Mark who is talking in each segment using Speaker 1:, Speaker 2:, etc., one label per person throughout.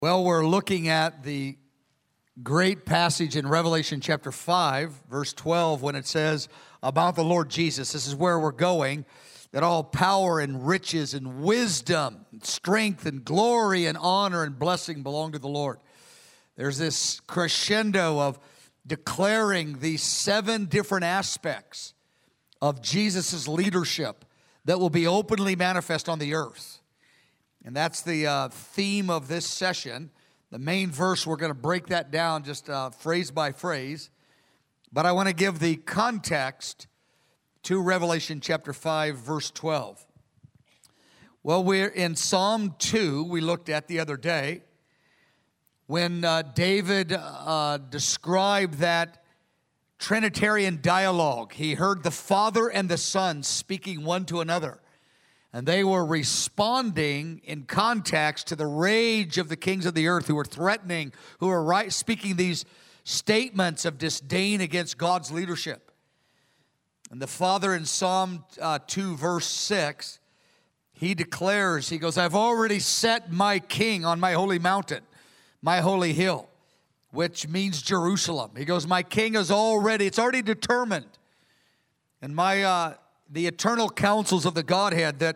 Speaker 1: Well, we're looking at the great passage in Revelation chapter 5, verse 12, when it says about the Lord Jesus. This is where we're going, that all power and riches and wisdom, strength and glory and honor and blessing belong to the Lord. There's this crescendo of declaring these 7 different aspects of Jesus' leadership that will be openly manifest on the earth. And that's the theme of this session. The main verse, we're going to break that down just phrase by phrase. But I want to give the context to Revelation chapter 5, verse 12. Well, we're in Psalm 2, we looked at the other day, when David described that Trinitarian dialogue. He heard the Father and the Son speaking one to another. And they were responding in context to the rage of the kings of the earth who were threatening, who were speaking these statements of disdain against God's leadership. And the Father in Psalm 2, verse 6, he declares, he goes, I've already set my king on my holy mountain, my holy hill, which means Jerusalem. He goes, my king is it's already determined. And the eternal counsels of the Godhead that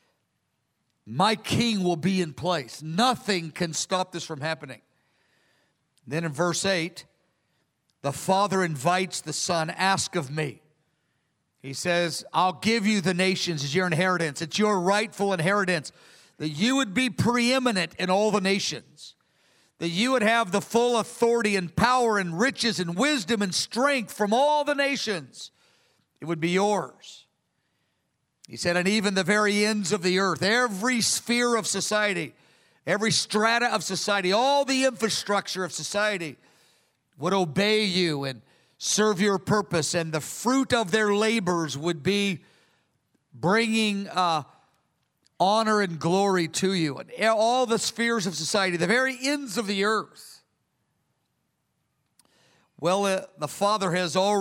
Speaker 1: my king will be in place. Nothing can stop this from happening. Then in verse 8, the Father invites the Son, ask of me. He says, I'll give you the nations as your inheritance. It's your rightful inheritance. That you would be preeminent in all the nations. That you would have the full authority and power and riches and wisdom and strength from all the nations. It would be yours. He said, and even the very ends of the earth, every sphere of society, every strata of society, all the infrastructure of society would obey you and serve your purpose, and the fruit of their labors would be bringing honor and glory to you. And all the spheres of society, the very ends of the earth. Well, the Father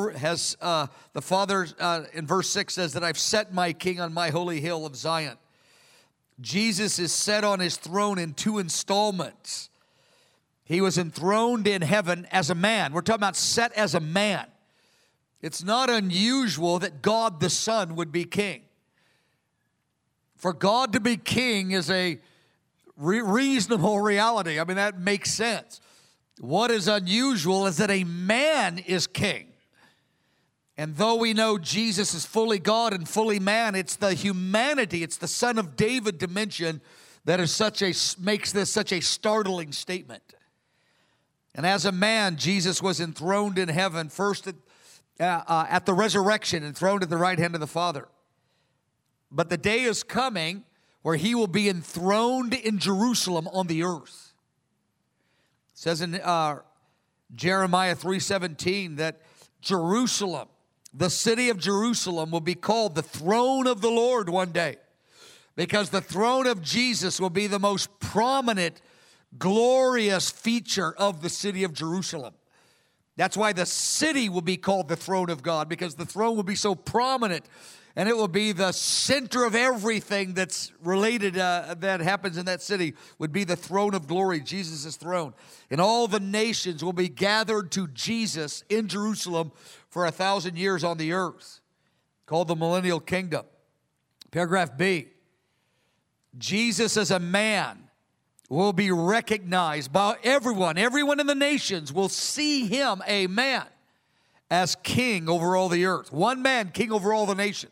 Speaker 1: in verse 6 says that I've set my king on my holy hill of Zion. Jesus is set on his throne in 2 installments. He was enthroned in heaven as a man. We're talking about set as a man. It's not unusual that God the Son would be king. For God to be king is a reasonable reality. I mean, that makes sense. What is unusual is that a man is king. And though we know Jesus is fully God and fully man, it's the humanity, it's the Son of David dimension that makes this such a startling statement. And as a man, Jesus was enthroned in heaven, first at the resurrection, enthroned at the right hand of the Father. But the day is coming where he will be enthroned in Jerusalem on the earth. It says in Jeremiah 3:17 that Jerusalem, the city of Jerusalem, will be called the throne of the Lord one day, because the throne of Jesus will be the most prominent, glorious feature of the city of Jerusalem. That's why the city will be called the throne of God, because the throne will be so prominent, and it will be the center of everything that's related, that happens in that city, would be the throne of glory, Jesus' throne. And all the nations will be gathered to Jesus in Jerusalem for 1,000 years on the earth, called the millennial kingdom. Paragraph B, Jesus as a man will be recognized by everyone. Everyone in the nations will see him, a man, as king over all the earth. One man, king over all the nations.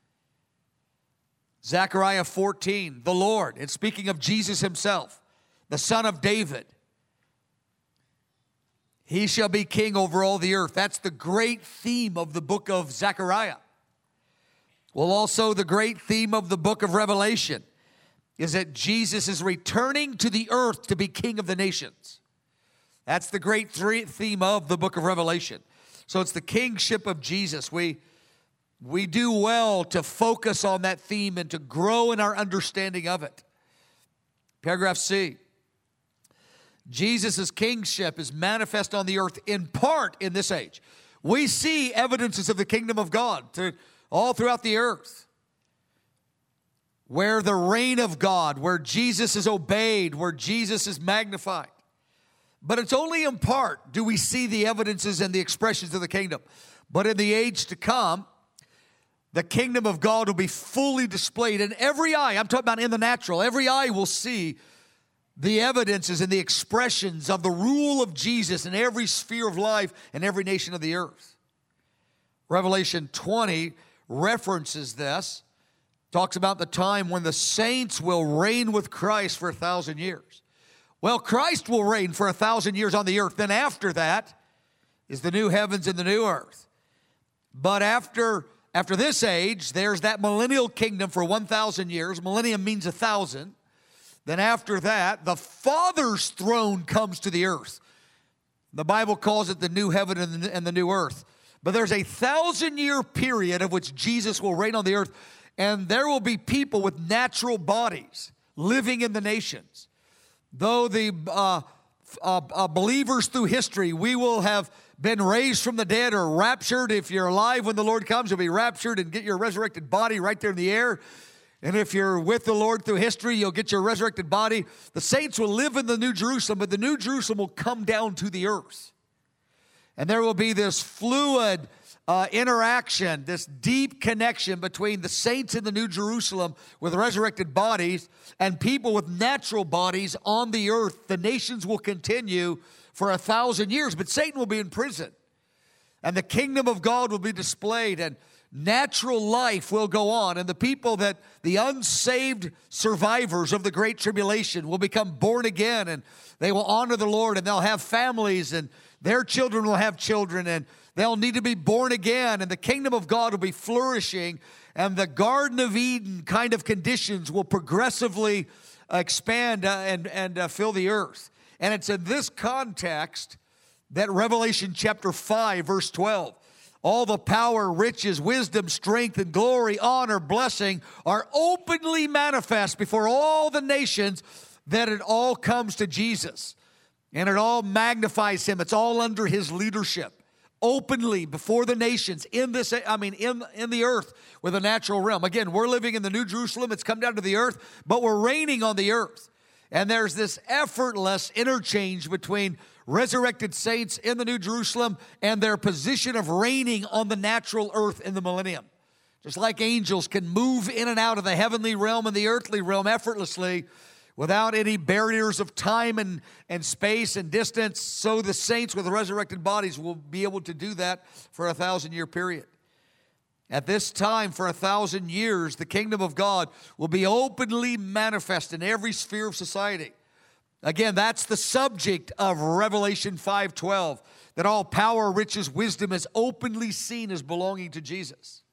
Speaker 1: Zechariah 14, the Lord, and speaking of Jesus himself, the Son of David, he shall be king over all the earth. That's the great theme of the book of Zechariah. Well, also the great theme of the book of Revelation is that Jesus is returning to the earth to be king of the nations. That's the great theme of the book of Revelation. So it's the kingship of Jesus. We do well to focus on that theme and to grow in our understanding of it. Paragraph C. Jesus' kingship is manifest on the earth in part in this age. We see evidences of the kingdom of God all throughout the earth. where the reign of God, where Jesus is obeyed, where Jesus is magnified. But it's only in part do we see the evidences and the expressions of the kingdom. But in the age to come, the kingdom of God will be fully displayed. And every eye, I'm talking about in the natural, every eye will see the evidences and the expressions of the rule of Jesus in every sphere of life and every nation of the earth. Revelation 20 references this, talks about the time when the saints will reign with Christ for 1,000 years. Well, Christ will reign for 1,000 years on the earth. Then after that is the new heavens and the new earth. But after this age, there's that millennial kingdom for 1,000 years. Millennium means 1,000. Then after that, the Father's throne comes to the earth. The Bible calls it the new heaven and the new earth. But there's a 1,000-year period of which Jesus will reign on the earth, and there will be people with natural bodies living in the nations. Though the believers through history, we will have been raised from the dead or raptured. If you're alive when the Lord comes, you'll be raptured and get your resurrected body right there in the air. And if you're with the Lord through history, you'll get your resurrected body. The saints will live in the New Jerusalem, but the New Jerusalem will come down to the earth. And there will be this fluid interaction, this deep connection between the saints in the New Jerusalem with resurrected bodies and people with natural bodies on the earth. The nations will continue for 1,000 years, but Satan will be in prison. And the kingdom of God will be displayed, and natural life will go on. And the unsaved survivors of the Great Tribulation will become born again, and they will honor the Lord, and they'll have families, and their children will have children, and they'll need to be born again, and the kingdom of God will be flourishing, and the Garden of Eden kind of conditions will progressively expand and fill the earth. And it's in this context that Revelation chapter 5, verse 12, all the power, riches, wisdom, strength, and glory, honor, blessing are openly manifest before all the nations, that it all comes to Jesus. And it all magnifies him. It's all under his leadership. Openly before the nations in the earth with a natural realm. Again, we're living in the New Jerusalem. It's come down to the earth, but we're reigning on the earth. And there's this effortless interchange between resurrected saints in the New Jerusalem and their position of reigning on the natural earth in the millennium. Just like angels can move in and out of the heavenly realm and the earthly realm effortlessly, without any barriers of time and space and distance, so the saints with the resurrected bodies will be able to do that for a 1,000-year period. At this time, for 1,000 years, the kingdom of God will be openly manifest in every sphere of society. Again, that's the subject of Revelation 5:12, that all power, riches, wisdom is openly seen as belonging to Jesus.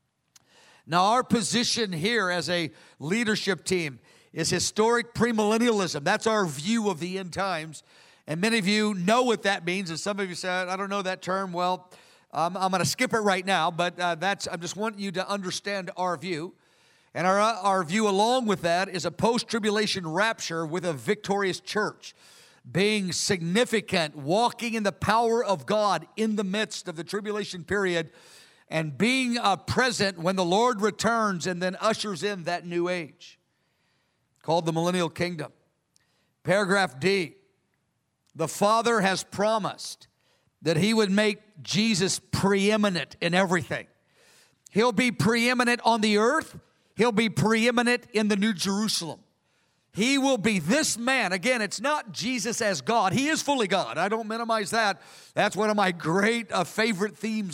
Speaker 1: Now, our position here as a leadership team is historic premillennialism. That's our view of the end times. And many of you know what that means. And some of you said, I don't know that term. Well, I'm going to skip it right now. But I'm just wanting you to understand our view. And our view along with that is a post-tribulation rapture with a victorious church, being significant, walking in the power of God in the midst of the tribulation period, and being present when the Lord returns and then ushers in that new age, called the millennial kingdom. Paragraph D, the Father has promised that he would make Jesus preeminent in everything. He'll be preeminent on the earth. He'll be preeminent in the New Jerusalem. He will be this man. Again, it's not Jesus as God. He is fully God. I don't minimize that. That's one of my great favorite themes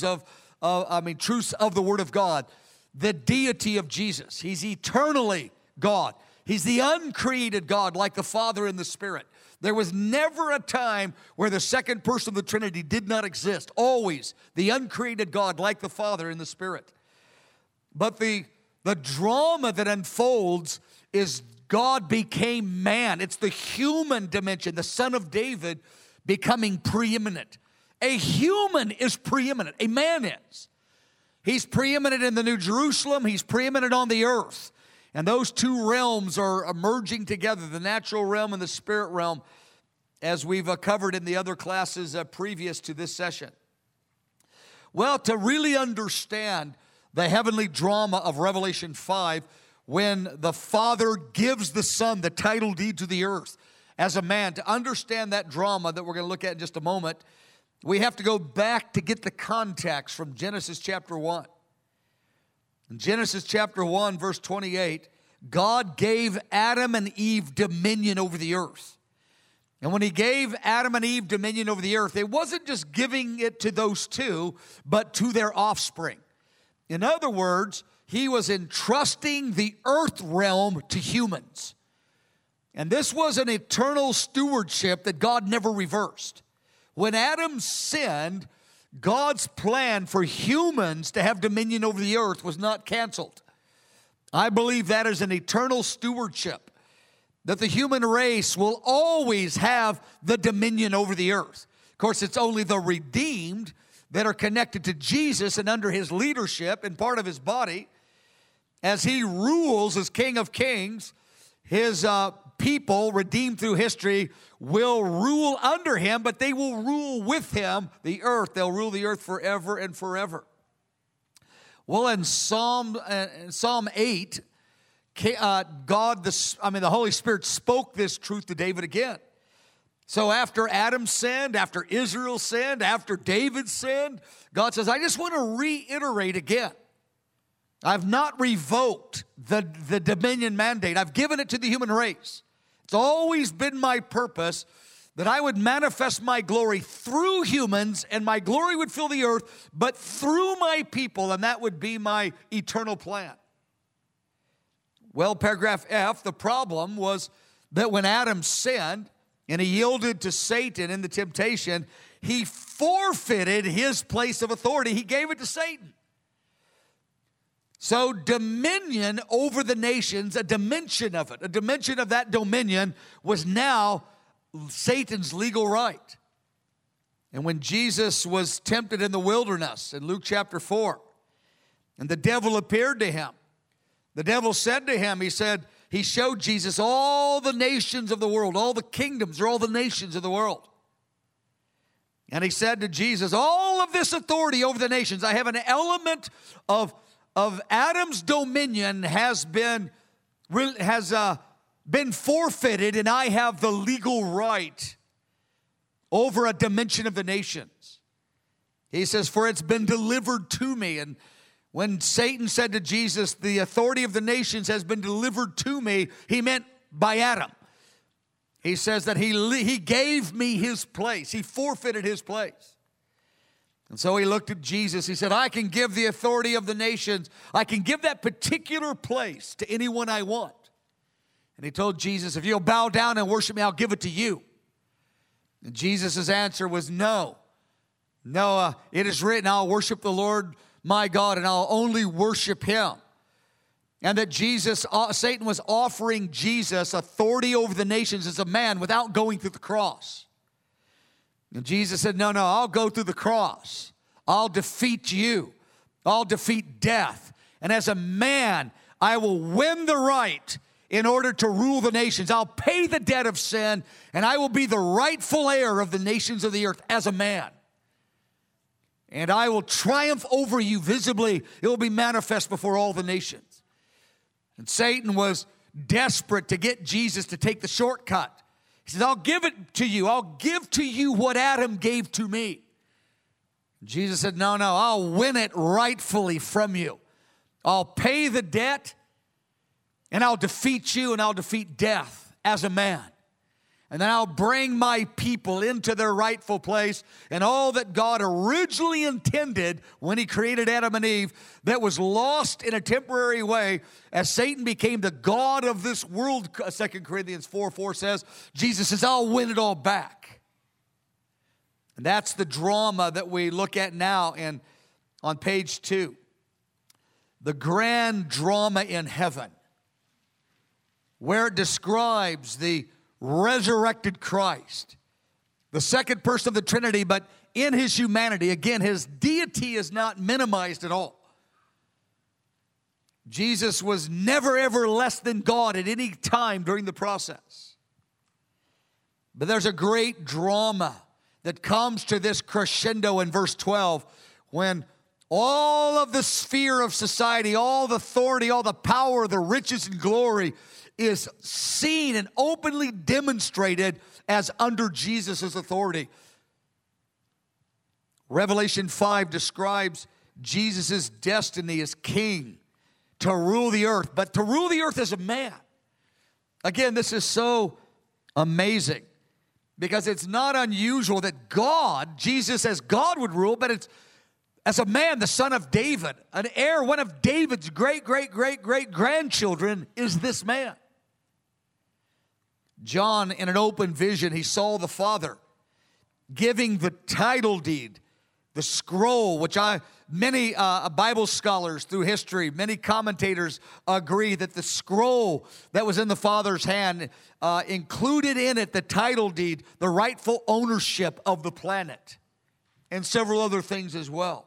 Speaker 1: truths of the Word of God. The deity of Jesus. He's eternally God. He's the uncreated God, like the Father and the Spirit. There was never a time where the second person of the Trinity did not exist. Always the uncreated God, like the Father and the Spirit. But the drama that unfolds is God became man. It's the human dimension, the Son of David becoming preeminent. A human is preeminent. A man is. He's preeminent in the New Jerusalem. He's preeminent on the earth. And those two realms are merging together, the natural realm and the spirit realm, as we've covered in the other classes previous to this session. Well, to really understand the heavenly drama of Revelation 5, when the Father gives the Son the title deed to the earth as a man. To understand that drama that we're going to look at in just a moment, we have to go back to get the context from Genesis chapter 1. In Genesis chapter 1, verse 28, God gave Adam and Eve dominion over the earth. And when he gave Adam and Eve dominion over the earth, it wasn't just giving it to those two, but to their offspring. In other words, he was entrusting the earth realm to humans. And this was an eternal stewardship that God never reversed. When Adam sinned, God's plan for humans to have dominion over the earth was not canceled. I believe that is an eternal stewardship, that the human race will always have the dominion over the earth. Of course, it's only the redeemed that are connected to Jesus and under his leadership and part of his body. As he rules as King of Kings, his people, redeemed through history, will rule under him, but they will rule with him the earth. They'll rule the earth forever and forever. Well, in Psalm 8, the Holy Spirit spoke this truth to David again. So after Adam sinned, after Israel sinned, after David sinned, God says, I just want to reiterate again. I've not revoked the dominion mandate. I've given it to the human race. It's always been my purpose that I would manifest my glory through humans, and my glory would fill the earth, but through my people, and that would be my eternal plan. Well, paragraph F, the problem was that when Adam sinned and he yielded to Satan in the temptation, he forfeited his place of authority. He gave it to Satan. So dominion over the nations, a dimension of that dominion was now Satan's legal right. And when Jesus was tempted in the wilderness in Luke chapter 4, and the devil appeared to him, the devil said to him, he showed Jesus all the nations of the world, all the kingdoms or all the nations of the world. And he said to Jesus, all of this authority over the nations, I have an element of Adam's dominion has been forfeited, and I have the legal right over a dimension of the nations. He says, for it's been delivered to me. And when Satan said to Jesus, the authority of the nations has been delivered to me, he meant by Adam. He says that he gave me his place. He forfeited his place. And so he looked at Jesus. He said, I can give the authority of the nations. I can give that particular place to anyone I want. And he told Jesus, if you'll bow down and worship me, I'll give it to you. And Jesus' answer was no. No, it is written, I'll worship the Lord my God, and I'll only worship him. And that Satan was offering Jesus authority over the nations as a man without going through the cross. And Jesus said, no, I'll go through the cross. I'll defeat you. I'll defeat death. And as a man, I will win the right in order to rule the nations. I'll pay the debt of sin, and I will be the rightful heir of the nations of the earth as a man. And I will triumph over you visibly. It will be manifest before all the nations. And Satan was desperate to get Jesus to take the shortcut. He says, I'll give it to you. I'll give to you what Adam gave to me. Jesus said, no, I'll win it rightfully from you. I'll pay the debt, and I'll defeat you, and I'll defeat death as a man. And then I'll bring my people into their rightful place, and all that God originally intended when he created Adam and Eve that was lost in a temporary way as Satan became the god of this world. 2 Corinthians 4:4 says, Jesus says, I'll win it all back. And that's the drama that we look at now on page 2. The grand drama in heaven, where it describes the resurrected Christ, the second person of the Trinity, but in his humanity. Again, his deity is not minimized at all. Jesus was never ever less than God at any time during the process. But there's a great drama that comes to this crescendo in verse 12 when All of the sphere of society, all the authority, all the power, the riches and glory is seen and openly demonstrated as under Jesus' authority. Revelation 5 describes Jesus' destiny as king to rule the earth, but to rule the earth as a man. Again, this is so amazing because it's not unusual that God, Jesus as God would rule, but it's as a man, the son of David, an heir, one of David's great-grandchildren is this man. John, in an open vision, he saw the Father giving the title deed, the scroll, which many Bible scholars through history, many commentators agree that the scroll that was in the Father's hand included in it the title deed, the rightful ownership of the planet, and several other things as well.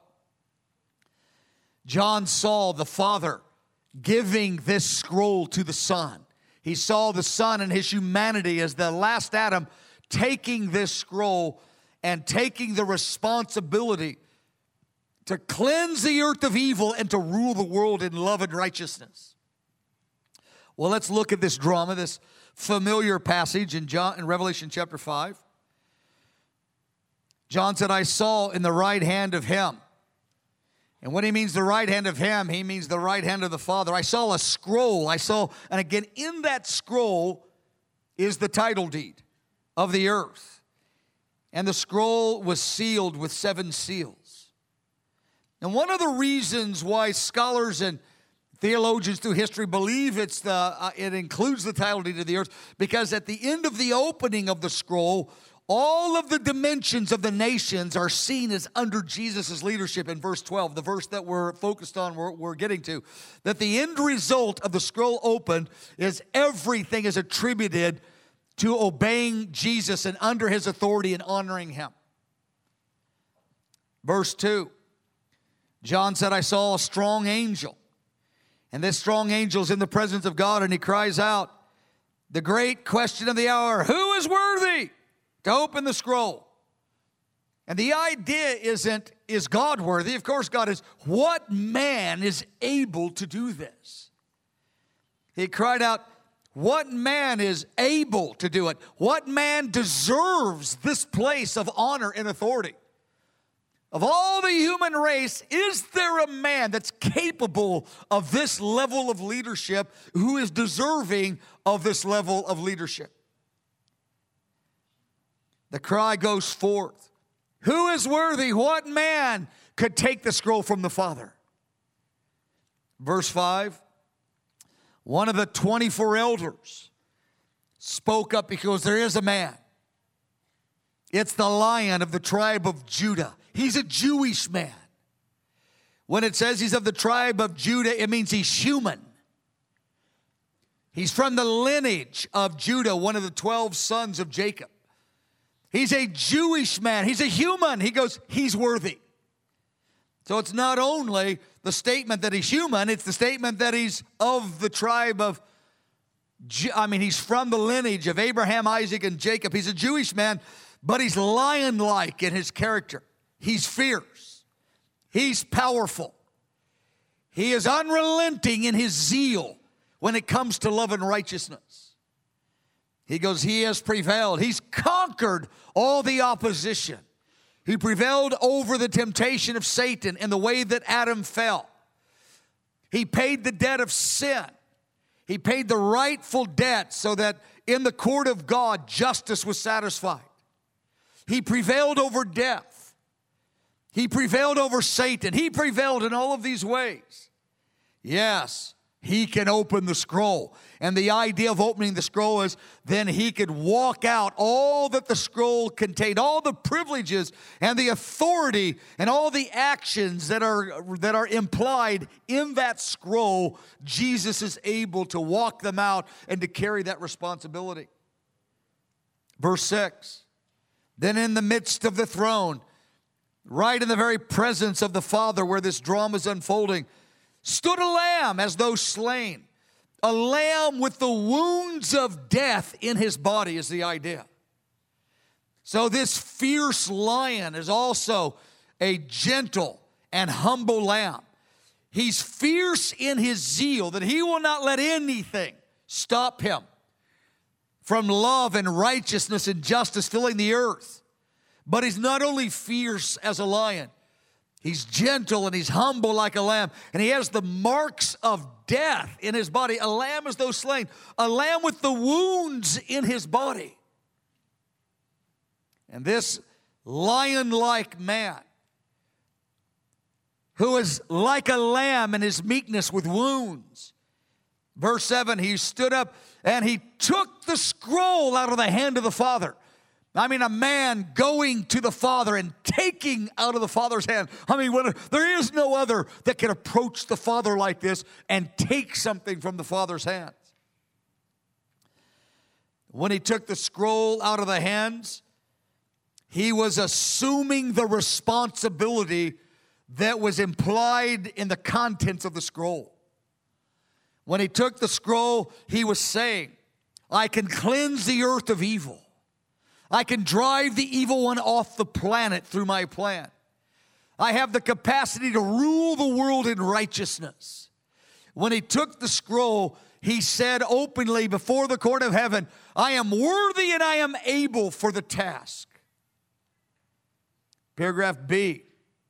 Speaker 1: John saw the Father giving this scroll to the Son. He saw the Son and his humanity as the last Adam taking this scroll and taking the responsibility to cleanse the earth of evil and to rule the world in love and righteousness. Well, let's look at this drama, this familiar passage in Revelation chapter 5. John said, I saw in the right hand of him. And when he means the right hand of him, he means the right hand of the Father. I saw a scroll. And again, in that scroll is the title deed of the earth. And the scroll was sealed with 7 seals. And one of the reasons why scholars and theologians through history believe it includes the title deed of the earth, because at the end of the opening of the scroll, all of the dimensions of the nations are seen as under Jesus' leadership in verse 12, the verse that we're focused on, we're getting to. That the end result of the scroll opened is everything is attributed to obeying Jesus and under his authority and honoring him. Verse 2, John said, I saw a strong angel. And this strong angel is in the presence of God, and he cries out, the great question of the hour, who is worthy to open the scroll? And the idea isn't, is God worthy? Of course God is. What man is able to do this? He cried out, what man is able to do it? What man deserves this place of honor and authority? Of all the human race, is there a man that's capable of this level of leadership, who is deserving of this level of leadership? The cry goes forth, who is worthy? What man could take the scroll from the Father? Verse 5, one of the 24 elders spoke up because there is a man. It's the Lion of the tribe of Judah. He's a Jewish man. When it says he's of the tribe of Judah, it means he's human. He's from the lineage of Judah, one of the 12 sons of Jacob. He's a Jewish man. He's a human. He goes, he's worthy. So it's not only the statement that he's human, it's the statement that he's of the tribe of, he's from the lineage of Abraham, Isaac, and Jacob. He's a Jewish man, but he's lion-like in his character. He's fierce. He's powerful. He is unrelenting in his zeal when it comes to love and righteousness. He goes, he has prevailed. He's conquered all the opposition. He prevailed over the temptation of Satan in the way that Adam fell. He paid the debt of sin. He paid the rightful debt so that in the court of God, justice was satisfied. He prevailed over death. He prevailed over Satan. He prevailed in all of these ways. Yes, he can open the scroll. And the idea of opening the scroll is then he could walk out all that the scroll contained, all the privileges and the authority and all the actions that are implied in that scroll. Jesus is able to walk them out and to carry that responsibility. Verse 6, then in the midst of the throne, right in the very presence of the Father where this drama is unfolding, stood a lamb as though slain. A lamb with the wounds of death in his body is the idea. So this fierce lion is also a gentle and humble lamb. He's fierce in his zeal that he will not let anything stop him from love and righteousness and justice filling the earth. But he's not only fierce as a lion, he's gentle and he's humble like a lamb. And he has the marks of death in his body. A lamb as though slain. A lamb with the wounds in his body. And this lion-like man, who is like a lamb in his meekness with wounds. Verse 7, he stood up and he took the scroll out of the hand of the Father. I mean, a man going to the Father and taking out of the Father's hand. I mean, there is no other that can approach the Father like this and take something from the Father's hands. When he took the scroll out of the hands, he was assuming the responsibility that was implied in the contents of the scroll. When he took the scroll, he was saying, I can cleanse the earth of evil. I can drive the evil one off the planet through my plan. I have the capacity to rule the world in righteousness. When he took the scroll, he said openly before the court of heaven, I am worthy and I am able for the task. Paragraph B,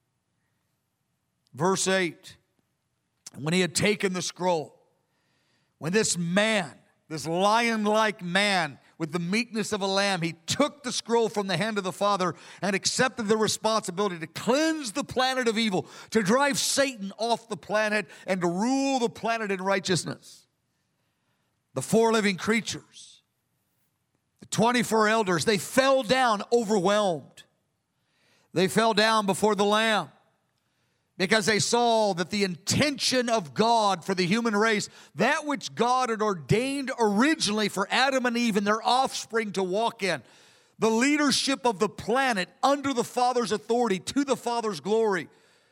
Speaker 1: verse 8. When he had taken the scroll, when this man, this lion-like man with the meekness of a lamb, he took the scroll from the hand of the Father and accepted the responsibility to cleanse the planet of evil, to drive Satan off the planet and to rule the planet in righteousness. The 4 living creatures, the 24 elders, they fell down overwhelmed. They fell down before the Lamb because they saw that the intention of God for the human race, that which God had ordained originally for Adam and Eve and their offspring to walk in, the leadership of the planet under the Father's authority to the Father's glory,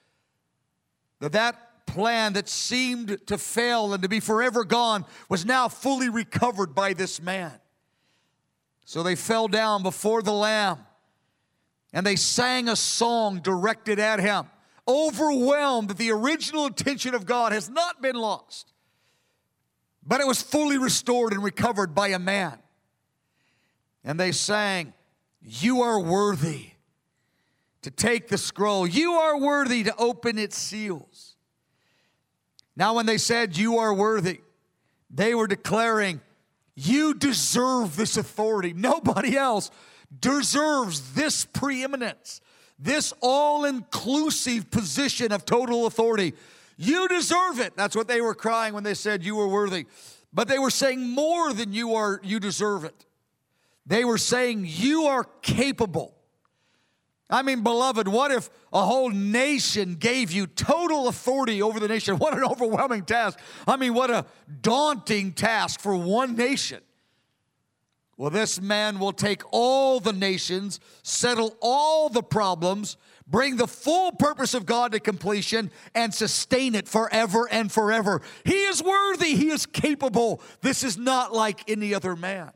Speaker 1: that plan that seemed to fail and to be forever gone was now fully recovered by this man. So they fell down before the Lamb. And they sang a song directed at him, overwhelmed that the original intention of God has not been lost, but it was fully restored and recovered by a man. And they sang, you are worthy to take the scroll. You are worthy to open its seals. Now when they said you are worthy, they were declaring, you deserve this authority. Nobody else deserves this preeminence, this all-inclusive position of total authority. You deserve it. That's what they were crying when they said you were worthy. But they were saying more than you deserve it. They were saying you are capable. I mean, beloved, what if a whole nation gave you total authority over the nation? What an overwhelming task. I mean, what a daunting task for one nation. Well, this man will take all the nations, settle all the problems, bring the full purpose of God to completion, and sustain it forever and forever. He is worthy. He is capable. This is not like any other man.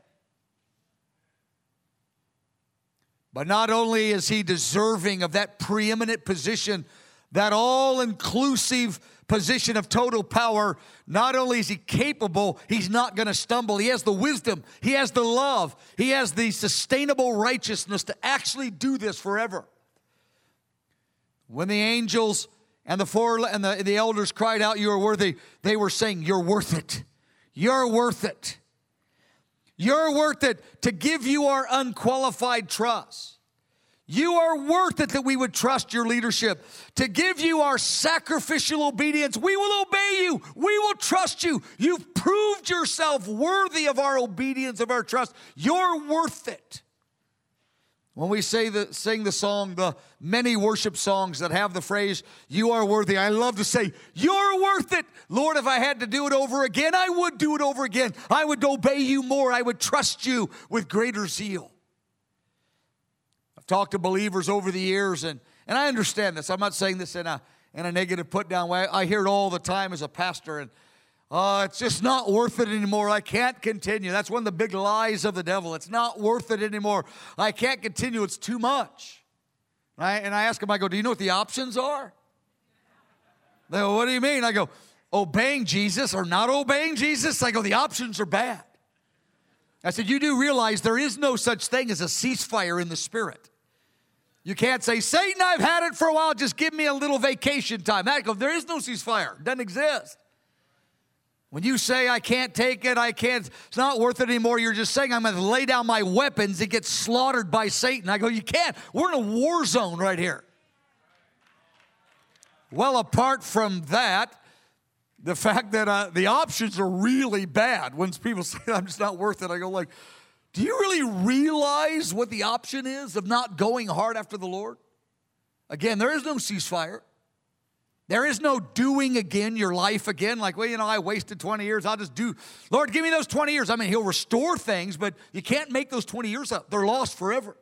Speaker 1: But not only is he deserving of that preeminent position, that all-inclusive position of total power, not only is he capable, he's not going to stumble. He has the wisdom, he has the love, he has the sustainable righteousness to actually do this forever. When the angels and the elders cried out, you are worthy, they were saying, you're worth it. You're worth it. You're worth it to give you our unqualified trust. You are worth it that we would trust your leadership. To give you our sacrificial obedience, we will obey you. We will trust you. You've proved yourself worthy of our obedience, of our trust. You're worth it. When we sing the song, the many worship songs that have the phrase, you are worthy, I love to say, you're worth it. Lord, if I had to do it over again, I would do it over again. I would obey you more. I would trust you with greater zeal. I've talked to believers over the years, and I understand this. I'm not saying this in a negative put-down way. I hear it all the time as a pastor, and it's just not worth it anymore. I can't continue. That's one of the big lies of the devil. It's not worth it anymore. I can't continue. It's too much. And I ask him, I go, do you know what the options are? They go, what do you mean? I go, obeying Jesus or not obeying Jesus? I go, the options are bad. I said, you do realize there is no such thing as a ceasefire in the Spirit. You can't say, Satan, I've had it for a while, just give me a little vacation time. I go, there is no ceasefire. It doesn't exist. When you say, I can't take it, it's not worth it anymore, you're just saying, I'm going to lay down my weapons and get slaughtered by Satan. I go, you can't. We're in a war zone right here. Well, apart from that, the fact that the options are really bad. When people say, I'm just not worth it, I go like, do you really realize what the option is of not going hard after the Lord? Again, there is no ceasefire. There is no doing again your life again. Like, well, I wasted 20 years. I'll just do. Lord, give me those 20 years. I mean, he'll restore things, but you can't make those 20 years up. They're lost forever.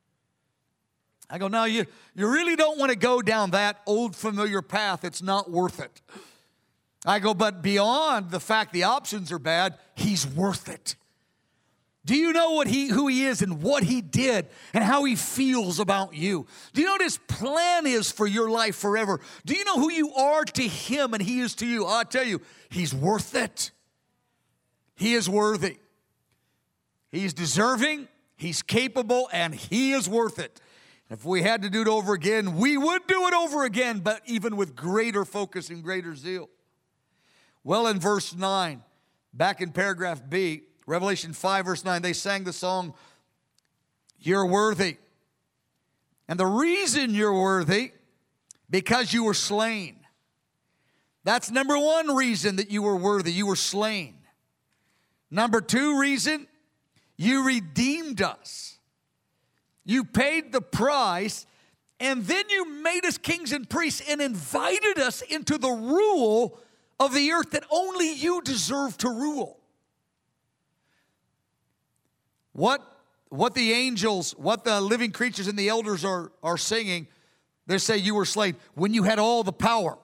Speaker 1: I go, no, you really don't want to go down that old familiar path. It's not worth it. I go, but beyond the fact the options are bad, he's worth it. Do you know who he is and what he did and how he feels about you? Do you know what his plan is for your life forever? Do you know who you are to him and he is to you? I'll tell you, he's worth it. He is worthy. He's deserving, he's capable, and he is worth it. If we had to do it over again, we would do it over again, but even with greater focus and greater zeal. Well, in verse 9, back in paragraph B, Revelation 5, verse 9, they sang the song, You're Worthy. And the reason you're worthy, because you were slain. That's number one reason that you were worthy. You were slain. Number two reason, you redeemed us. You paid the price, and then you made us kings and priests and invited us into the rule of the earth that only you deserve to rule. What the angels, what the living creatures and the elders are singing, they say you were slain when you had all the power.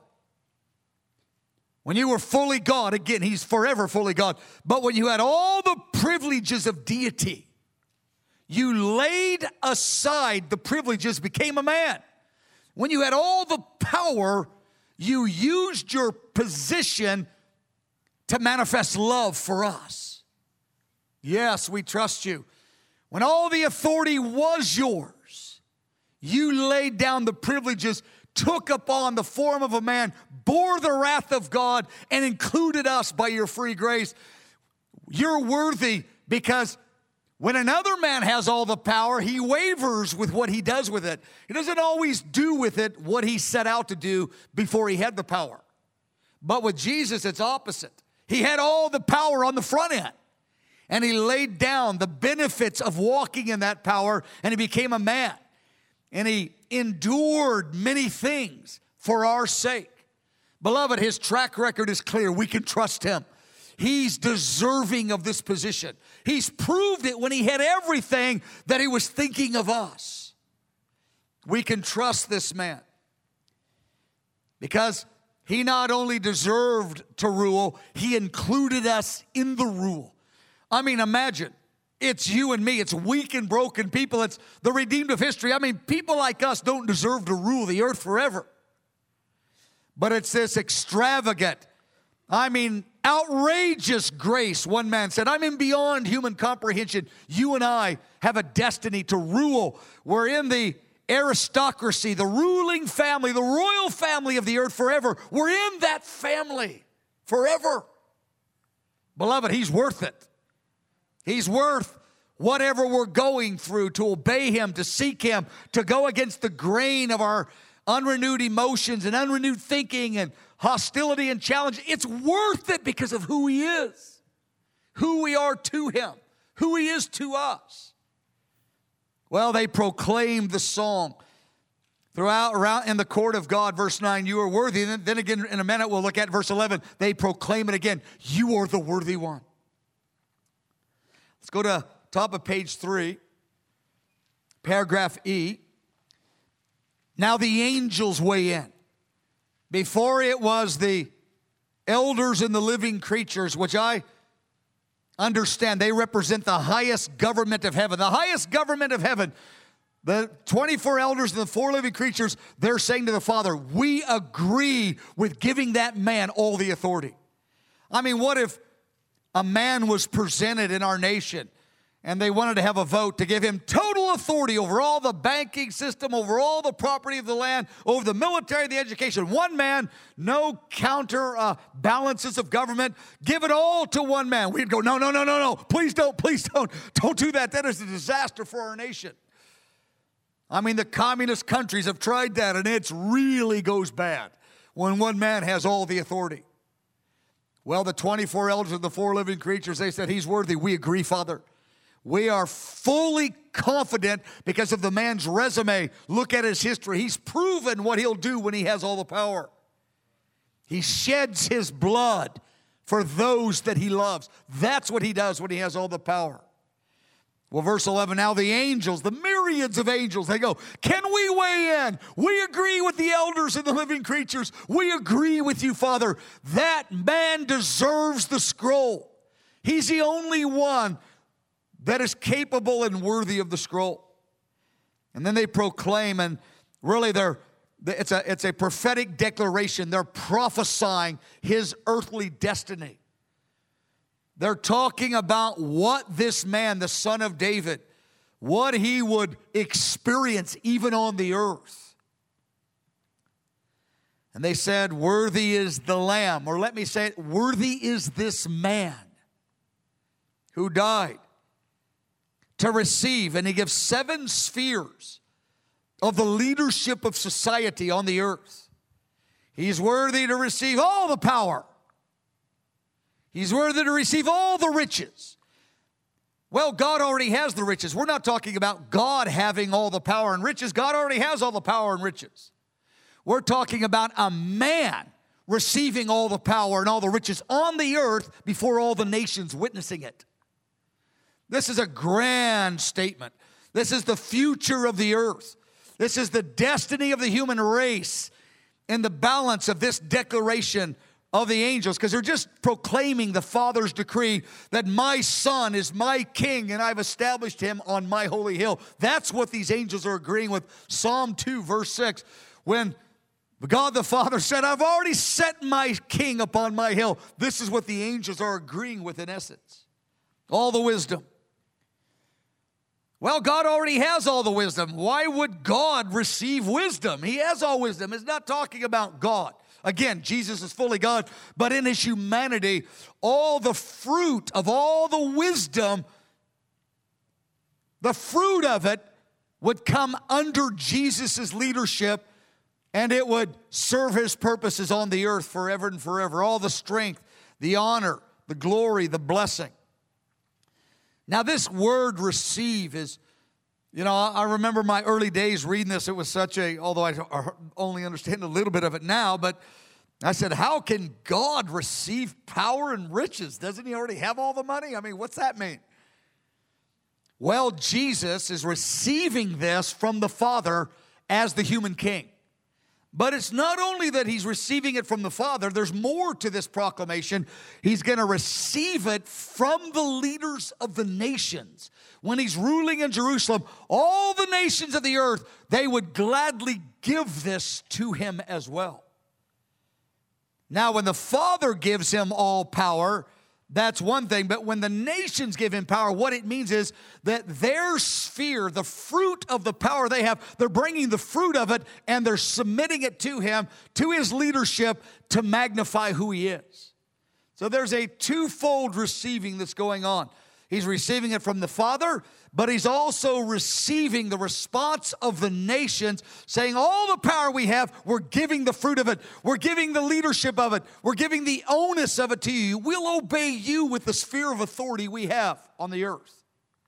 Speaker 1: When you were fully God, again, he's forever fully God, but when you had all the privileges of deity, you laid aside the privileges, became a man. When you had all the power, you used your position to manifest love for us. Yes, we trust you. When all the authority was yours, you laid down the privileges, took upon the form of a man, bore the wrath of God, and included us by your free grace. You're worthy because when another man has all the power, he wavers with what he does with it. He doesn't always do with it what he set out to do before he had the power. But with Jesus, it's opposite. He had all the power on the front end. And he laid down the benefits of walking in that power, and he became a man. And he endured many things for our sake. Beloved, his track record is clear. We can trust him. He's deserving of this position. He's proved it when he had everything that he was thinking of us. We can trust this man because he not only deserved to rule, he included us in the rule. I mean, imagine, it's you and me. It's weak and broken people. It's the redeemed of history. I mean, people like us don't deserve to rule the earth forever. But it's this extravagant, outrageous grace. One man said, beyond human comprehension. You and I have a destiny to rule. We're in the aristocracy, the ruling family, the royal family of the earth forever. We're in that family forever. Beloved, he's worth it. He's worth whatever we're going through to obey him, to seek him, to go against the grain of our unrenewed emotions and unrenewed thinking and hostility and challenge. It's worth it because of who he is, who we are to him, who he is to us. Well, they proclaimed the song around in the court of God. Verse 9, you are worthy. And then again, in a minute, we'll look at verse 11. They proclaim it again. You are the worthy one. Let's go to top of page 3, paragraph E. Now the angels weigh in. Before it was the elders and the living creatures, which I understand they represent the highest government of heaven. The highest government of heaven. The 24 elders and the 4 living creatures, they're saying to the Father, we agree with giving that man all the authority. I mean, what if a man was presented in our nation and they wanted to have a vote to give him total authority over all the banking system, over all the property of the land, over the military, the education. One man, no counter balances of government. Give it all to one man. We'd go, no. Please don't do that. That is a disaster for our nation. I mean, the communist countries have tried that, and it really goes bad when one man has all the authority. Well, the 24 elders and the 4 living creatures, they said, he's worthy. We agree, Father. We are fully confident because of the man's resume. Look at his history. He's proven what he'll do when he has all the power. He sheds his blood for those that he loves. That's what he does when he has all the power. Well, verse 11, now the angels, the myriads of angels, they go, can we weigh in? We agree with the elders and the living creatures. We agree with you, Father. That man deserves the scroll. He's the only one that is capable and worthy of the scroll. And then they proclaim, and really it's a prophetic declaration. They're prophesying his earthly destiny. They're talking about what this man, the son of David, what he would experience even on the earth. And they said, worthy is the Lamb, or let me say it, worthy is this man who died to receive, and he gives 7 spheres of the leadership of society on the earth. He's worthy to receive all the power. He's worthy to receive all the riches. Well, God already has the riches. We're not talking about God having all the power and riches. God already has all the power and riches. We're talking about a man receiving all the power and all the riches on the earth before all the nations witnessing it. This is a grand statement. This is the future of the earth. This is the destiny of the human race in the balance of this declaration of the angels, because they're just proclaiming the Father's decree that my Son is my King and I've established him on my holy hill. That's what these angels are agreeing with. Psalm 2, verse 6, when God the Father said, I've already set my King upon my hill. This is what the angels are agreeing with in essence. All the wisdom. Well, God already has all the wisdom. Why would God receive wisdom? He has all wisdom. It's not talking about God. Again, Jesus is fully God, but in his humanity, all the fruit of all the wisdom, the fruit of it would come under Jesus' leadership, and it would serve his purposes on the earth forever and forever. All the strength, the honor, the glory, the blessing. Now, this word receive is, I remember my early days reading this. It was although I only understand a little bit of it now, but I said, how can God receive power and riches? Doesn't he already have all the money? I mean, what's that mean? Well, Jesus is receiving this from the Father as the human king. But it's not only that he's receiving it from the Father, there's more to this proclamation. He's going to receive it from the leaders of the nations. When he's ruling in Jerusalem, all the nations of the earth, they would gladly give this to him as well. Now, when the Father gives him all power, that's one thing. But when the nations give him power, what it means is that their sphere, the fruit of the power they have, they're bringing the fruit of it and they're submitting it to him, to his leadership, to magnify who he is. So there's a twofold receiving that's going on. He's receiving it from the Father, but he's also receiving the response of the nations, saying all the power we have, we're giving the fruit of it. We're giving the leadership of it. We're giving the onus of it to you. We'll obey you with the sphere of authority we have on the earth.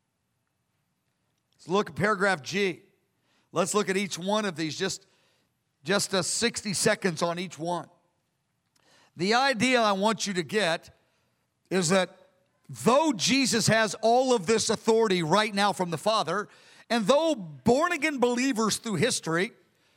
Speaker 1: Let's look at paragraph G. Let's look at each one of these, just 60 seconds on each one. The idea I want you to get is that though Jesus has all of this authority right now from the Father, and though born-again believers through history,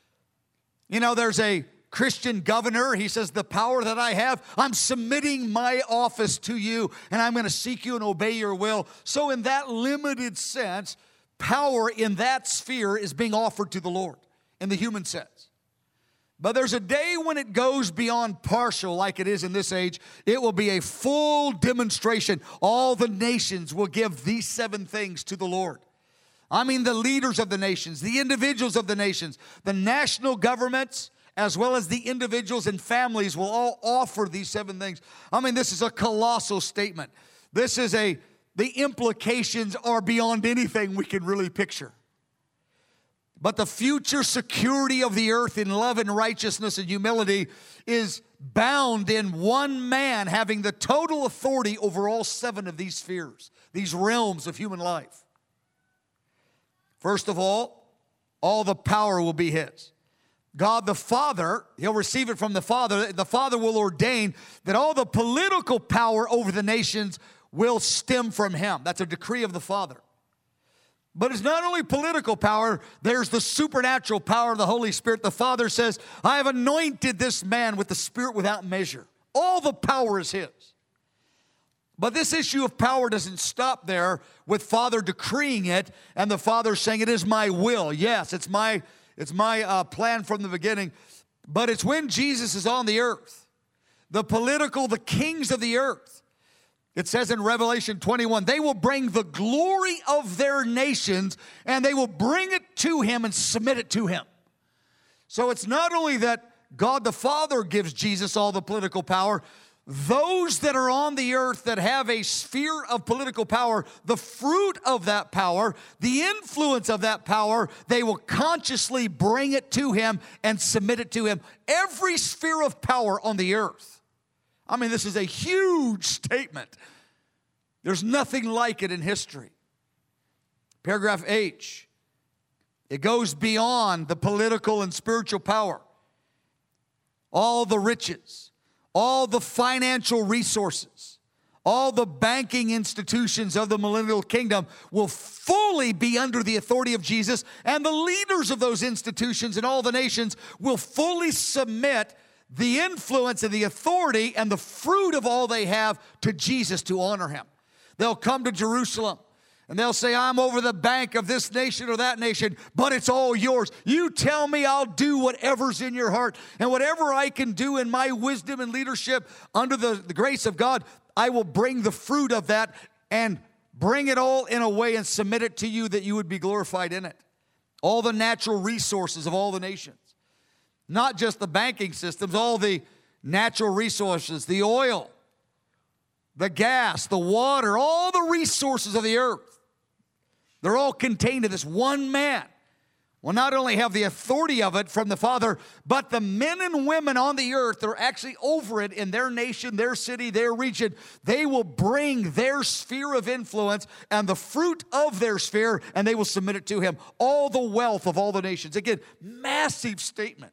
Speaker 1: there's a Christian governor, he says, the power that I have, I'm submitting my office to you, and I'm going to seek you and obey your will. So in that limited sense, power in that sphere is being offered to the Lord in the human sense. But there's a day when it goes beyond partial like it is in this age. It will be a full demonstration. All the nations will give these 7 things to the Lord. I mean, the leaders of the nations, the individuals of the nations, the national governments, as well as the individuals and families will all offer these 7 things. I mean, this is a colossal statement. The implications are beyond anything we can really picture. But the future security of the earth in love and righteousness and humility is bound in one man having the total authority over all 7 of these spheres, these realms of human life. First of all the power will be his. God the Father, he'll receive it from the Father. The Father will ordain that all the political power over the nations will stem from him. That's a decree of the Father. But it's not only political power, there's the supernatural power of the Holy Spirit. The Father says, I have anointed this man with the Spirit without measure. All the power is his. But this issue of power doesn't stop there with Father decreeing it and the Father saying, it is my will. Yes, it's my plan from the beginning. But it's when Jesus is on the earth, the kings of the earth. It says in Revelation 21, they will bring the glory of their nations and they will bring it to him and submit it to him. So it's not only that God the Father gives Jesus all the political power, those that are on the earth that have a sphere of political power, the fruit of that power, the influence of that power, they will consciously bring it to him and submit it to him. Every sphere of power on the earth. I mean, this is a huge statement. There's nothing like it in history. Paragraph H. It goes beyond the political and spiritual power. All the riches, all the financial resources, all the banking institutions of the millennial kingdom will fully be under the authority of Jesus, and the leaders of those institutions in all the nations will fully submit the influence and the authority and the fruit of all they have to Jesus to honor him. They'll come to Jerusalem and they'll say, I'm over the bank of this nation or that nation, but it's all yours. You tell me, I'll do whatever's in your heart. And whatever I can do in my wisdom and leadership under the grace of God, I will bring the fruit of that and bring it all in a way and submit it to you that you would be glorified in it. All the natural resources of all the nations. Not just the banking systems, all the natural resources, the oil, the gas, the water, all the resources of the earth. They're all contained in this one man. Will not only have the authority of it from the Father, but the men and women on the earth that are actually over it in their nation, their city, their region, they will bring their sphere of influence and the fruit of their sphere, and they will submit it to him. All the wealth of all the nations. Again, massive statement.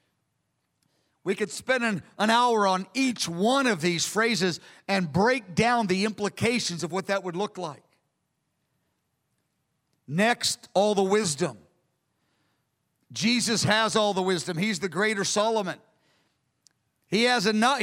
Speaker 1: We could spend an hour on each one of these phrases and break down the implications of what that would look like. Next, all the wisdom. Jesus has all the wisdom. He's the greater Solomon. He has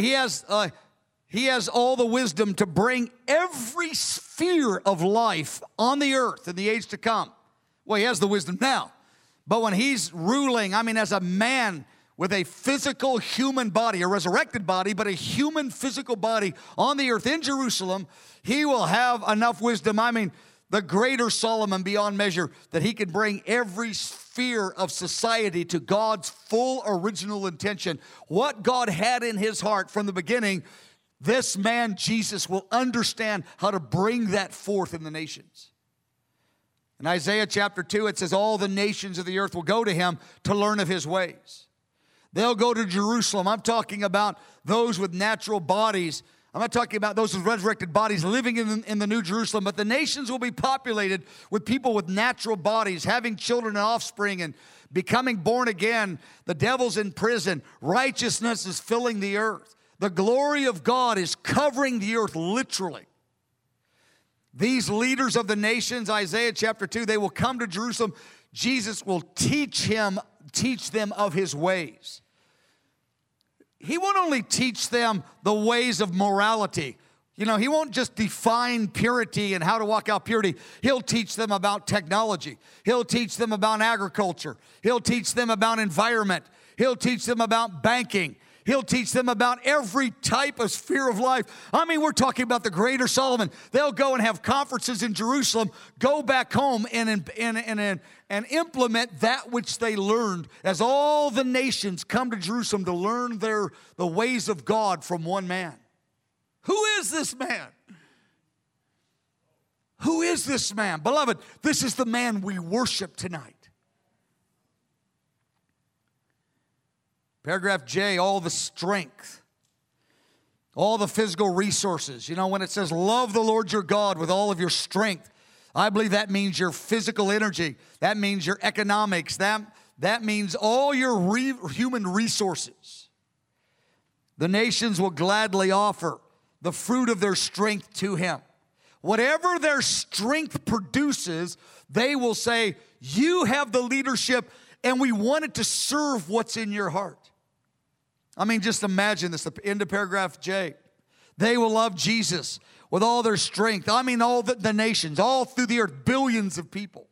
Speaker 1: all the wisdom to bring every sphere of life on the earth in the age to come. Well, he has the wisdom now. But when he's ruling, as a man with a physical human body, a resurrected body, but a human physical body on the earth in Jerusalem, he will have enough wisdom. The greater Solomon beyond measure, that he can bring every sphere of society to God's full original intention. What God had in his heart from the beginning, this man, Jesus, will understand how to bring that forth in the nations. In Isaiah chapter 2, it says, all the nations of the earth will go to him to learn of his ways. They'll go to Jerusalem. I'm talking about those with natural bodies. I'm not talking about those with resurrected bodies living in the New Jerusalem, but the nations will be populated with people with natural bodies, having children and offspring and becoming born again. The devil's in prison. Righteousness is filling the earth. The glory of God is covering the earth literally. These leaders of the nations, Isaiah chapter 2, they will come to Jerusalem. Jesus will teach them of his ways. He won't only teach them the ways of morality. You know, he won't just define purity and how to walk out purity. He'll teach them about technology. He'll teach them about agriculture. He'll teach them about environment. He'll teach them about banking. He'll teach them about every type of sphere of life. I mean, we're talking about the greater Solomon. They'll go and have conferences in Jerusalem, go back home and implement that which they learned as all the nations come to Jerusalem to learn the ways of God from one man. Who is this man? Who is this man? Beloved, this is the man we worship tonight. Paragraph J, all the strength, all the physical resources. You know, when it says, love the Lord your God with all of your strength, I believe that means your physical energy. That means your economics. That means all your human resources. The nations will gladly offer the fruit of their strength to him. Whatever their strength produces, they will say, you have the leadership and we want it to serve what's in your heart. I mean, just imagine this, the end of paragraph J. They will love Jesus with all their strength. I mean, all the nations, all through the earth, billions of people.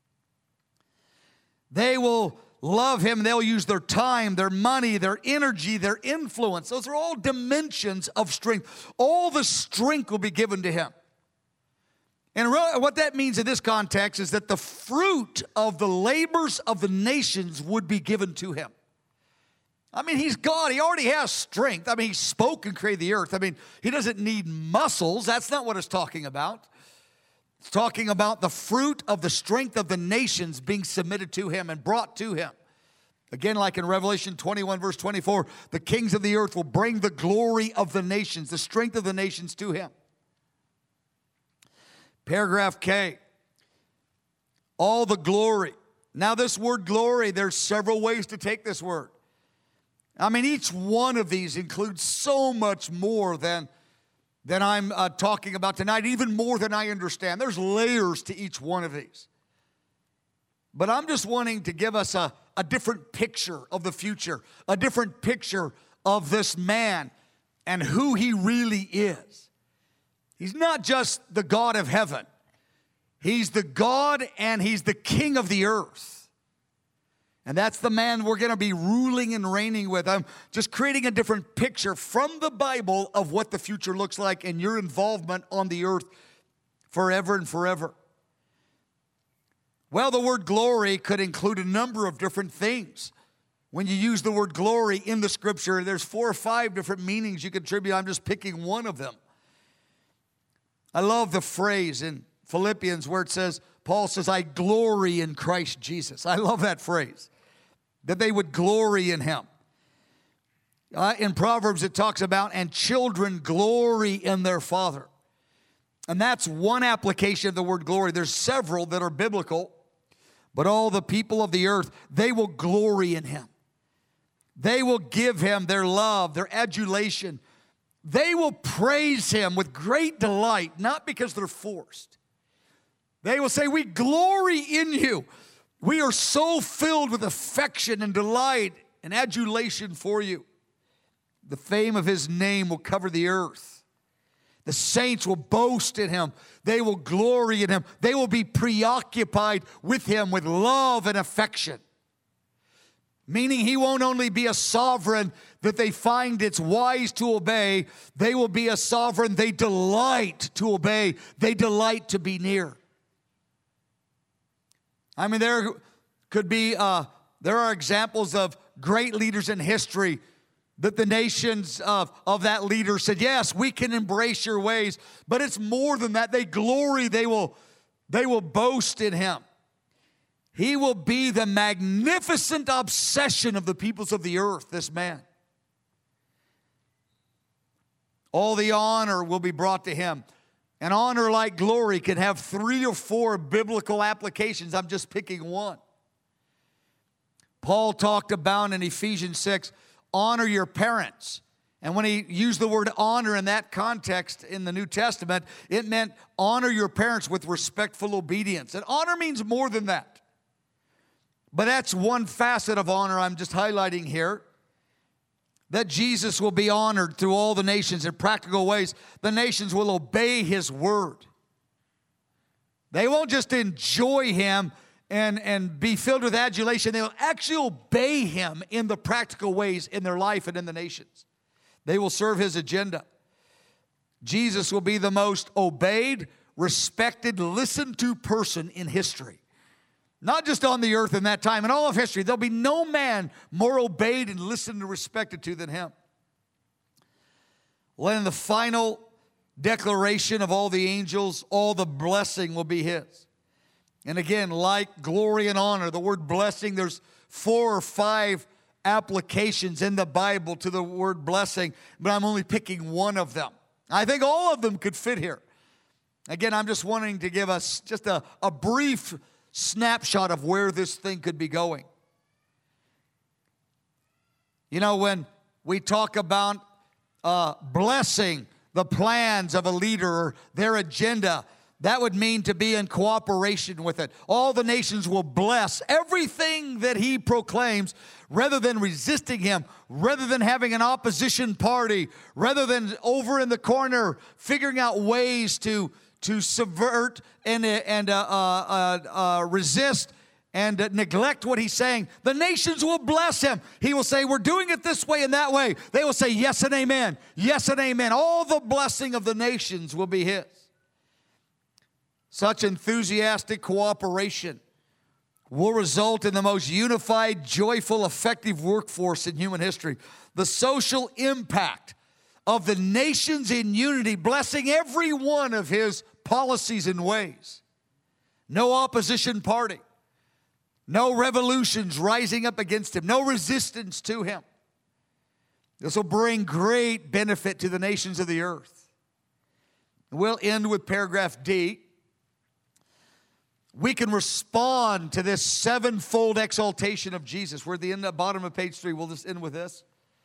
Speaker 1: They will love him. They'll use their time, their money, their energy, their influence. Those are all dimensions of strength. All the strength will be given to him. And what that means in this context is that the fruit of the labors of the nations would be given to him. I mean, he's God. He already has strength. I mean, he spoke and created the earth. I mean, he doesn't need muscles. That's not what it's talking about. It's talking about the fruit of the strength of the nations being submitted to him and brought to him. Again, like in Revelation 21, verse 24, the kings of the earth will bring the glory of the nations, the strength of the nations to him. Paragraph K, all the glory. Now this word glory, there's several ways to take this word. I mean, each one of these includes so much more than I'm talking about tonight, even more than I understand. There's layers to each one of these. But I'm just wanting to give us a different picture of the future, a different picture of this man and who he really is. He's not just the God of heaven. He's the God and he's the king of the earth. And that's the man we're going to be ruling and reigning with. I'm just creating a different picture from the Bible of what the future looks like and your involvement on the earth forever and forever. Well, the word glory could include a number of different things. When you use the word glory in the scripture, there's 4 or 5 different meanings you can attribute. I'm just picking one of them. I love the phrase in Philippians where it says, Paul says, I glory in Christ Jesus. I love that phrase, that they would glory in him. In Proverbs, it talks about, and children glory in their father. And that's one application of the word glory. There's several that are biblical, but all the people of the earth, they will glory in him. They will give him their love, their adulation. They will praise him with great delight, not because they're forced. They will say, we glory in you. We are so filled with affection and delight and adulation for you. The fame of his name will cover the earth. The saints will boast in him. They will glory in him. They will be preoccupied with him with love and affection. Meaning he won't only be a sovereign that they find it's wise to obey. They will be a sovereign they delight to obey. They delight to be near. I mean, there are examples of great leaders in history that the nations of that leader said, yes, we can embrace your ways. But it's more than that. They glory. They will boast in him. He will be the magnificent obsession of the peoples of the earth, this man. All the honor will be brought to him. An honor like glory can have 3 or 4 biblical applications. I'm just picking one. Paul talked about in Ephesians 6, honor your parents. And when he used the word honor in that context in the New Testament, it meant honor your parents with respectful obedience. And honor means more than that. But that's one facet of honor I'm just highlighting here. that Jesus will be honored through all the nations in practical ways. The nations will obey his word. They won't just enjoy him and be filled with adulation. They'll actually obey him in the practical ways in their life and in the nations. They will serve his agenda. Jesus will be the most obeyed, respected, listened to person in history. Not just on the earth in that time, in all of history. There'll be no man more obeyed and listened and respected to than him. Well, in the final declaration of all the angels, all the blessing will be his. And again, like glory and honor, the word blessing, there's 4 or 5 applications in the Bible to the word blessing, but I'm only picking one of them. I think all of them could fit here. Again, I'm just wanting to give us just a brief snapshot of where this thing could be going. You know, when we talk about blessing the plans of a leader or their agenda, that would mean to be in cooperation with it. All the nations will bless everything that he proclaims rather than resisting him, rather than having an opposition party, rather than over in the corner figuring out ways to subvert and resist and neglect what he's saying. The nations will bless him. He will say, we're doing it this way and that way. They will say, yes and amen. Yes and amen. All the blessing of the nations will be his. Such enthusiastic cooperation will result in the most unified, joyful, effective workforce in human history. The social impact of the nations in unity, blessing every one of his policies and ways. No opposition party. No revolutions rising up against him. No resistance to him. This will bring great benefit to the nations of the earth. We'll end with paragraph D. We can respond to this 7-fold exaltation of Jesus. We're at the end, bottom of page 3. We'll just end with this.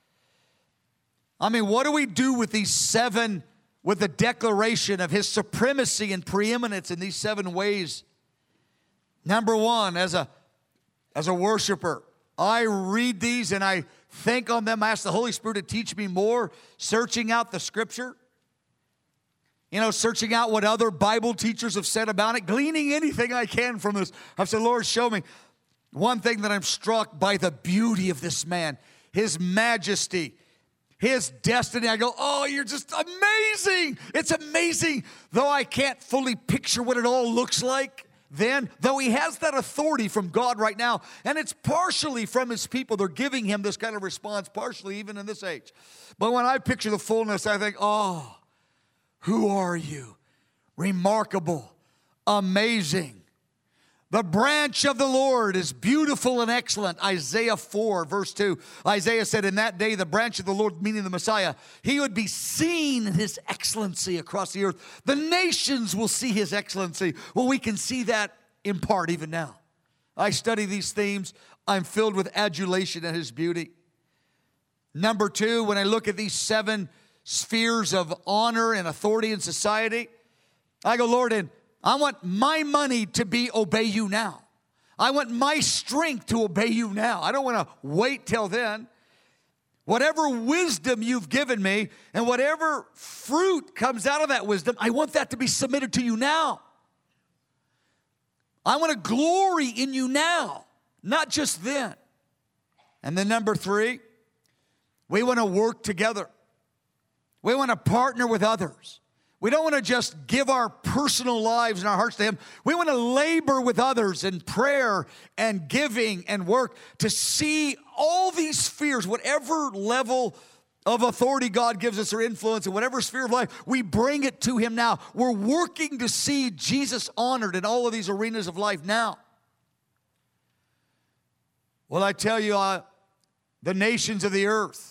Speaker 1: I mean, what do we do with these 7, with the declaration of his supremacy and preeminence in these 7 ways? Number 1, as a worshiper, I read these and I think on them. I ask the Holy Spirit to teach me more, searching out the Scripture. You know, searching out what other Bible teachers have said about it, gleaning anything I can from this. I've said, Lord, show me. One thing that I'm struck by, the beauty of this man, his majesty, his destiny. I go, oh, you're just amazing. It's amazing. Though I can't fully picture what it all looks like then, though he has that authority from God right now, and it's partially from his people. They're giving him this kind of response, partially even in this age. But when I picture the fullness, I think, oh, who are you? Remarkable, amazing. The branch of the Lord is beautiful and excellent. Isaiah 4, verse 2. Isaiah said, in that day, the branch of the Lord, meaning the Messiah, he would be seen in his excellency across the earth. The nations will see his excellency. Well, we can see that in part even now. I study these themes. I'm filled with adulation at his beauty. Number 2, when I look at these 7 spheres of honor and authority in society, I go, Lord, and I want my money to be obey you now. I want my strength to obey you now. I don't want to wait till then. Whatever wisdom you've given me and whatever fruit comes out of that wisdom, I want that to be submitted to you now. I want to glory in you now, not just then. And then number 3, we want to work together. We want to partner with others. We don't want to just give our personal lives and our hearts to him. We want to labor with others in prayer and giving and work to see all these spheres, whatever level of authority God gives us or influence in whatever sphere of life, we bring it to him now. We're working to see Jesus honored in all of these arenas of life now. Well, I tell you, the nations of the earth,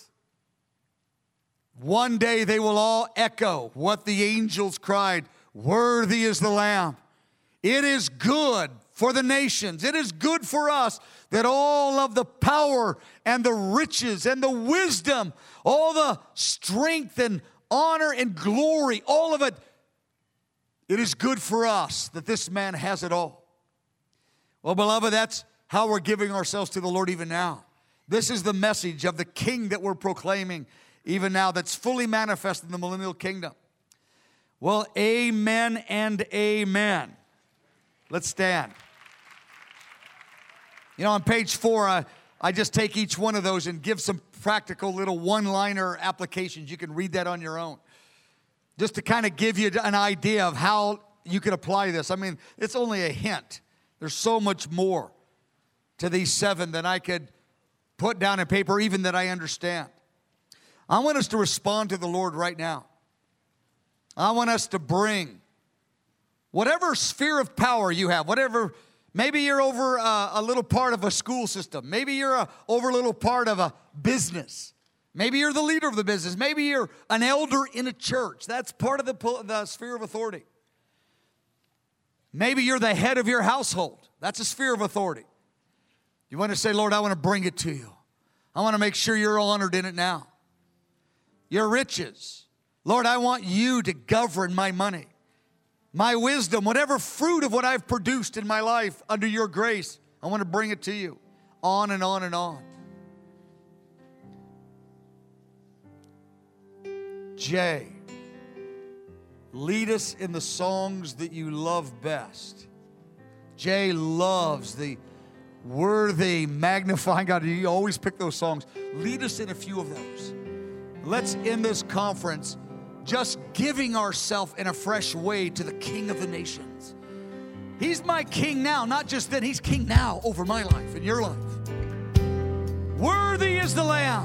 Speaker 1: one day they will all echo what the angels cried, worthy is the Lamb. It is good for the nations. It is good for us that all of the power and the riches and the wisdom, all the strength and honor and glory, all of it, it is good for us that this man has it all. Well, beloved, that's how we're giving ourselves to the Lord even now. This is the message of the King that we're proclaiming even now, that's fully manifest in the millennial kingdom. Well, amen and amen. Let's stand. You know, on page 4, I just take each one of those and give some practical little one-liner applications. You can read that on your own. Just to kind of give you an idea of how you can apply this. I mean, it's only a hint. There's so much more to these 7 that I could put down in paper, even that I understand. I want us to respond to the Lord right now. I want us to bring whatever sphere of power you have, whatever, maybe you're over a little part of a school system. Maybe you're over a little part of a business. Maybe you're the leader of the business. Maybe you're an elder in a church. That's part of the sphere of authority. Maybe you're the head of your household. That's a sphere of authority. You want to say, Lord, I want to bring it to you. I want to make sure you're honored in it now. Your riches. Lord, I want you to govern my money, my wisdom, whatever fruit of what I've produced in my life under your grace. I want to bring it to you. On and on and on. J, lead us in the songs that you love best. Jay loves the worthy, magnifying God. You always pick those songs. Lead us in a few of those. Let's end this conference just giving ourselves in a fresh way to the King of the nations. He's my King now, not just then. He's King now over my life and your life. Worthy is the Lamb.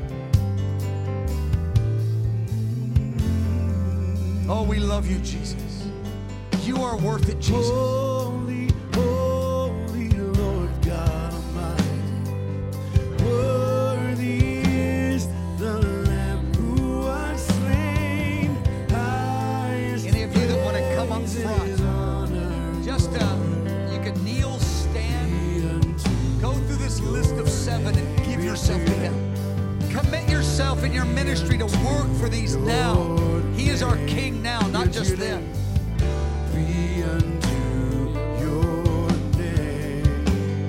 Speaker 1: Oh, we love you, Jesus. You are worth it, Jesus.
Speaker 2: Holy, holy Lord God Almighty, worthy is the Lamb who was slain.
Speaker 1: Any of you that want to come up front, just you can kneel, stand, go through this list of 7 and give yourself to Him. Commit yourself in your ministry to work for these now. He is our King now, not just then.
Speaker 2: Be unto your name.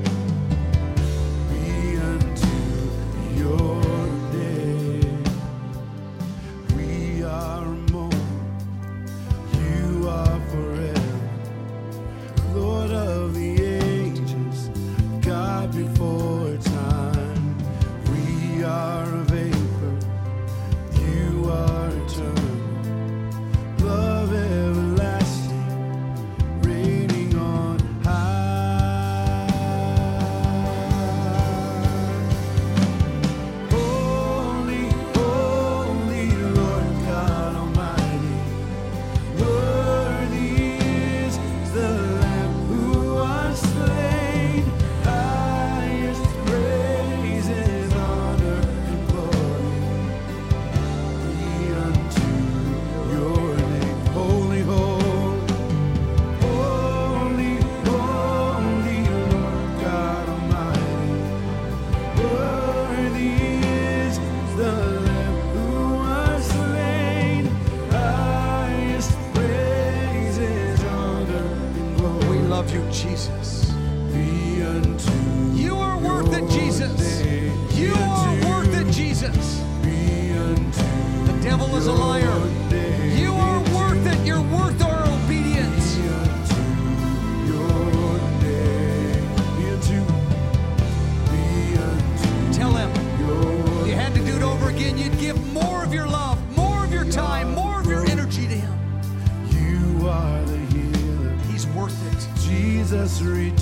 Speaker 2: Be unto your name. We are more. You are forever. Lord of the ages, God before time. We are a vapor. You are eternal. Love everlasting, reigning on high. Holy, holy Lord God Almighty, worthy is the Lamb who was slain. Highest praises, honor, and glory be unto your name. Holy, holy, holy, holy Lord God Almighty, worthy is the Lamb who was slain. Highest praises, honor, and glory
Speaker 1: We love you, Jesus.
Speaker 2: be unto
Speaker 1: You are worth it, Jesus.
Speaker 2: name.
Speaker 1: You are worth it, Jesus.
Speaker 2: Be unto
Speaker 1: The devil is a liar. You are worth it. You're worth our obedience. Tell him if you had to do it over again, you'd give more of your love, more of your time, more of your energy to him.
Speaker 2: You are the healer,
Speaker 1: He's worth it.
Speaker 2: Jesus redeemed.